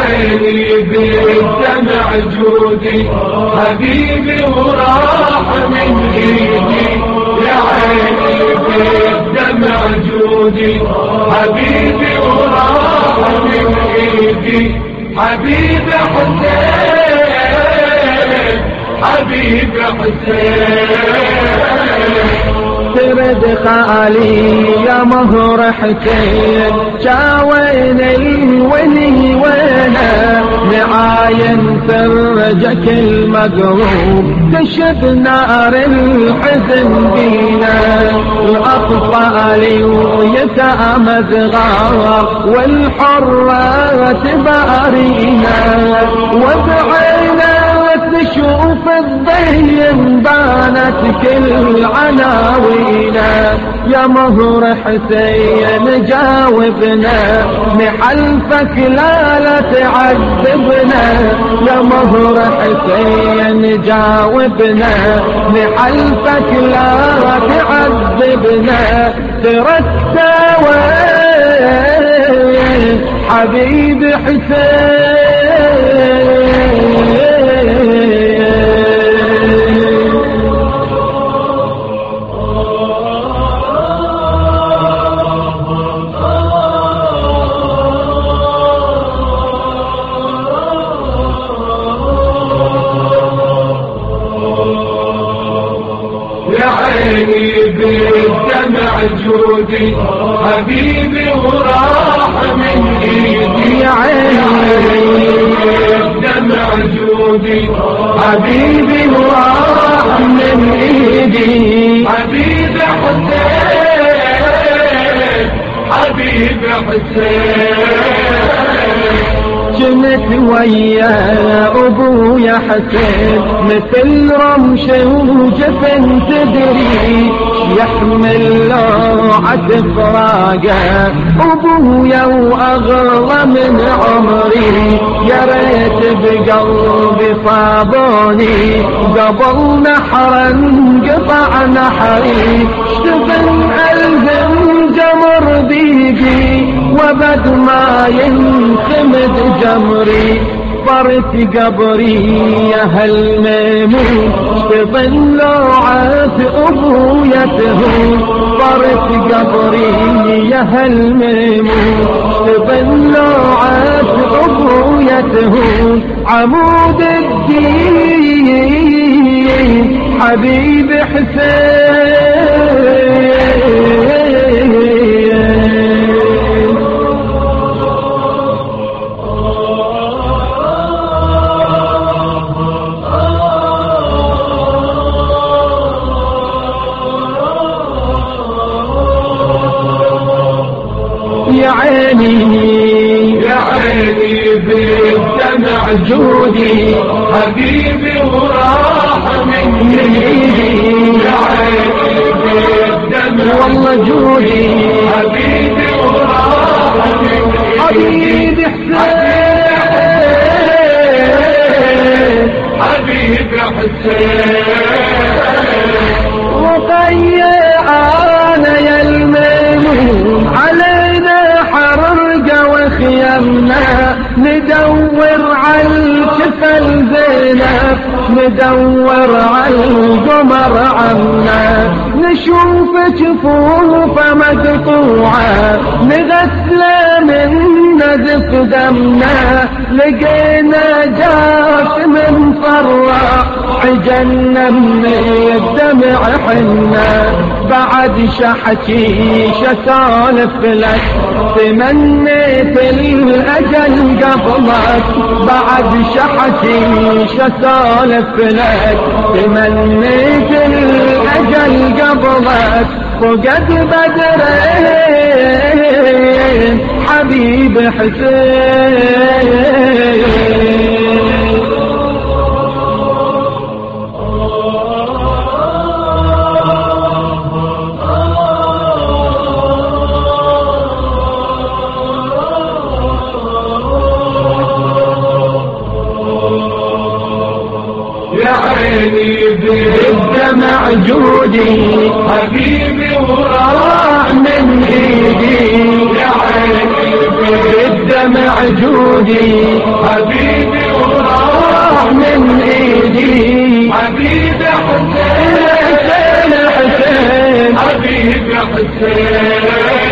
عيني بالدمع جودي حبيبي وراح من ايدي، يا عيني بالدمع جودي حبيبي وراح من ايدي. حبيبي حسين حبيبي حسين ترد خالي يا مهر حسين، شاوين الولي وينه نعاين فرجك المقروب، تشب نار الحزن بينا الأطفال ويتامى صغار والحرة تبارينا، وبعينا تشوف الضيم بانت كل عناوينا. يا مهر حسين جاوبنا نحلفك لا تعذبنا، يا مهر حسين جاوبنا نحلفك لا تعذبنا. تركت وين حبيبي حسين، بالدمع جودي حبيبي وراح من ايدي، يا عيني بالدمع جودي حبيبي وراح من ايدي. حبيبي حسين حبيبي حسين جنت ويا ابويا حسين مثل رمش وجفن تدري، يحمل لوعة فراقه ابويا واغلى من عمري. يا ريت بقلبي صابوني قبل نحر انقطع نحري، اشتفن الهم جمر بيدي وبد ما ينخمد جمري. طرت قبري يا هالميمون تظل لوعة ابويا تهون، طرت قبري يا هالميمون تظل لوعة ابويا تهون. عمود الدين حبيبي حسين، يا عيني يا عيني بالدمع جودي حبيبي وراح من ايدي، يا عيني بالدمع والله جودي حبيبي وراح من حبيبي حسين، حبيبي حسين وقيعانا يا الميمون علينا حرقة وخيمنا، ندور على الكفل زينب ندور على القمر عنا، نشوف جفوفه مقطوعة نغسله من نزف دمنا، لقينا جاسم مفرع عجلنا من الدمع حنا. بعد شحكي شسالف لك تمنيت الأجل قبلك، بعد شحكي شسالف لك تمنيت الأجل قبلك. فقد بدرين حبيبي حسين، بالدمع جودي حبيبي وراح من ايدي، يا عيني بالدمع بالدمع جودي حبيبي وراح من ايدي حبيبي حسين حسين حبيبي حسين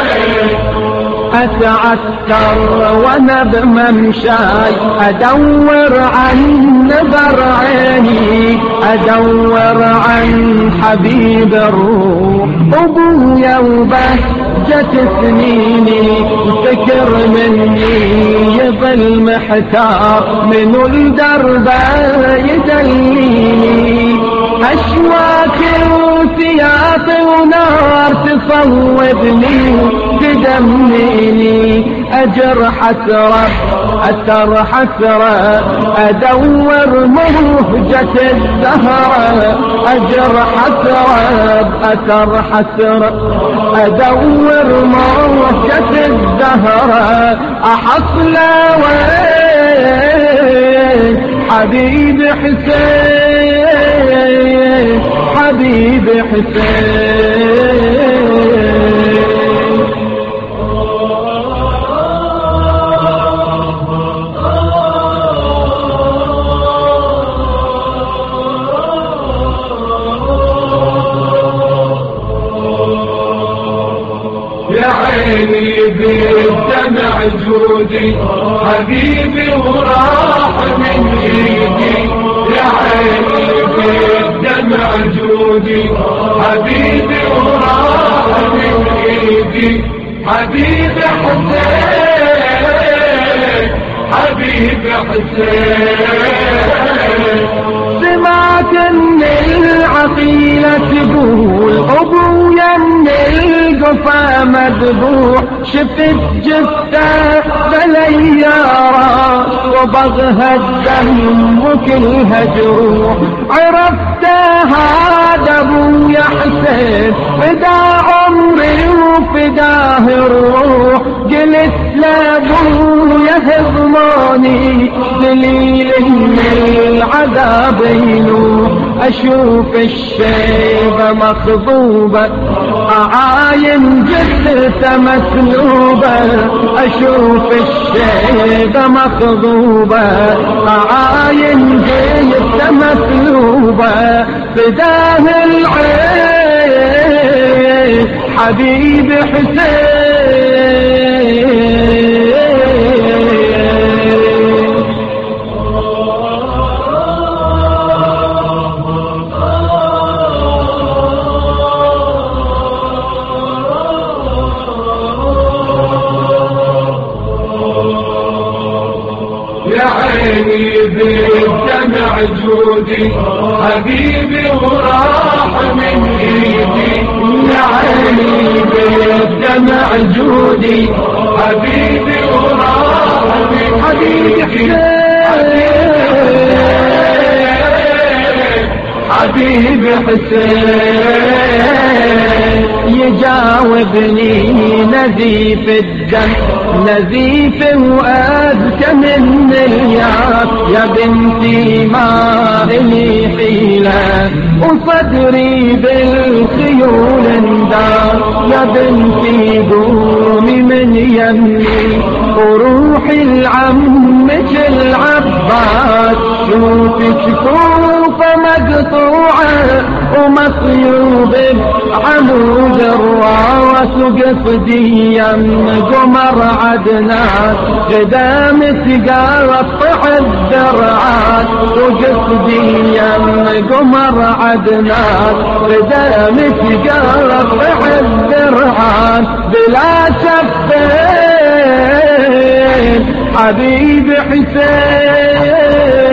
أتعثر وانا بممشاي ادور عن نظر عيني ادور عن حبيب الروح ابويا وبهجة سنيني فكر مني يظل محتار من الدرب يدليني اشواك وسياط ونار تصوبني تدمني أجر حسرة أثر حسرة أدور مهجة الزهرة أجر حسرة أثر حسرة أدور مهجة الزهرة أحصل وين حبيبي حسين حبيبي حسين بالدمع جودي حبيبي وراح من ايدي يا عيني بالدمع جودي حبيبي وراح من ايدي حبيبي حسين حبيبي حسين سمعت ان العقيلة تقول ابويا من القفا مذبوح شفت جثة بليارة وبغها الدم وكلها جروح عرفت هذا ابويا حسين فدا عمري وفداه الروح قلت لابويا هضماني دليل ان العذاب ينوح اشوف الشيبة مخضوبة اعاين جثة مسلوبة اشوف الشيبة مخضوبة اعاين جثة مسلوبة فداه العين حبيبي حسين بالدمع جودي حبيبي وراح من ايدي يا عيني بالدمع جودي حبيبي وراح من حبيبي حبيبي حسين يجاوبني نزيف الدم نزيف وأذكى من الياس يا بنتي ما لي حيلة وصدري بالخيول اندار يا بنتي قومي من يمي وروحي لعمك العباس شوفي شكوفة مقطوعة ومصيوب بعمود الراس وقصدي يم قمر عدنان قدام تقطع الدرعات وقصدي يم قمر عدنان قدام تقطع الدرعات بلا شفين حبيبي حسين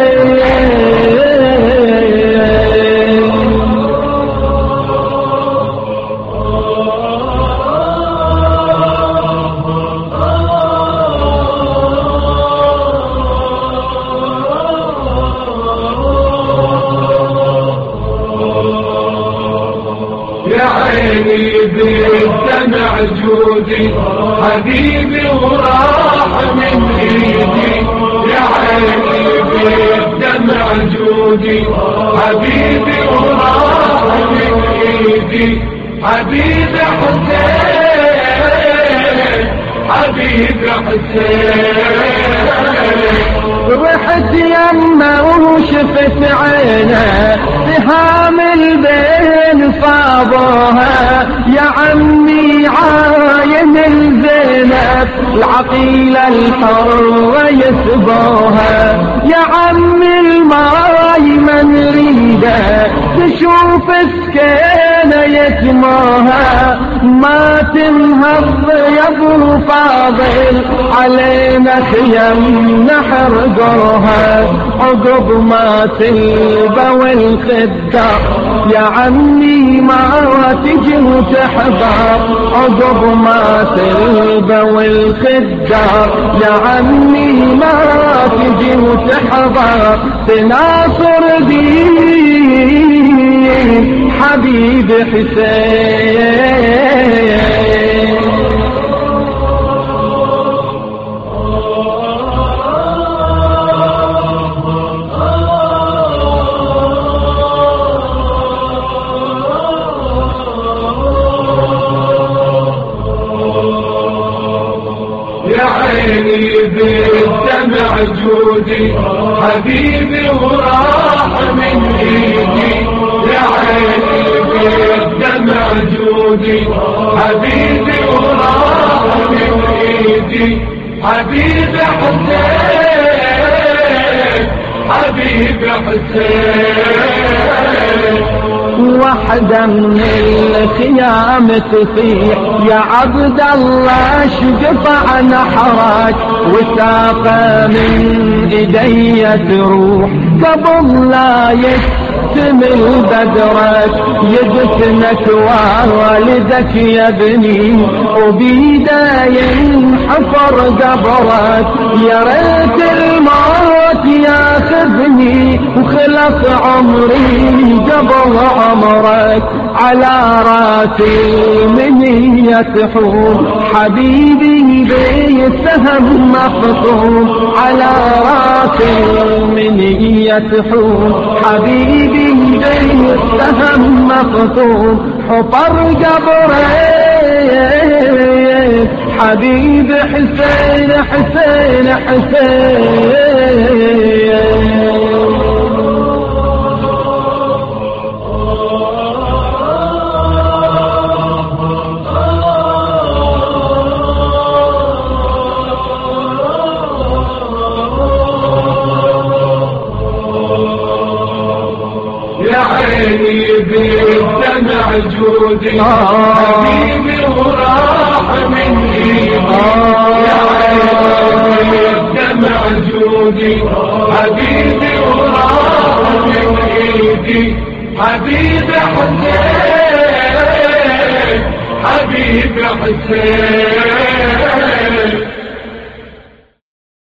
بالدمع جودي حبيبي وراح من ايدي يا عيني بالدمع جودي حبيبي وراح من ايدي حبيبي حسين حبيب حسين. رحت يمه وشفت عينه سهام البين صابوها، يا عمي عاين الزينب العقيلة الحرة يسبوها، يا عمي الماي من نريده تشوف سكينة يتموها، ما تنهض يا ابو فاضل علينا خيم نحرقوها، عقب ما تلبى والخدار يا عمي ما تجي وتحضر، عقب ما تلبى والخدار يا عمي ما تجي وتحضر، تناصر دين حبيب حسين. يا عيني بالدمع جودي حبيبي وراح من ايدي، يا عيني بالدمع جودي حبيبي وراح من ايدي، حبيبي حسين حبيبي حسين. وحدة من الخيام تطيح يا عبد الله شقطع نحرك، وساقة من ايدي تروح قبل لا يكتمل بدرك، يدفنك والدك يا ابني وبيده ينحفر قبرك، يا ريت الموت ياخذني وخلص عمري قبل عمرك، على راسي المنية تحوم حبيبي بالسهم مخطوم، على راسي المنية تحوم حبيبي بالسهم مخطوم، حفر قبري حبيب حسين حسين حسين. يا عيني بالدمع جودي حبيبي وراح من ايدي، يا عيني بالدمع جودي حبيبي وراح من ايدي، حبيبي حسين حبيبي حسين.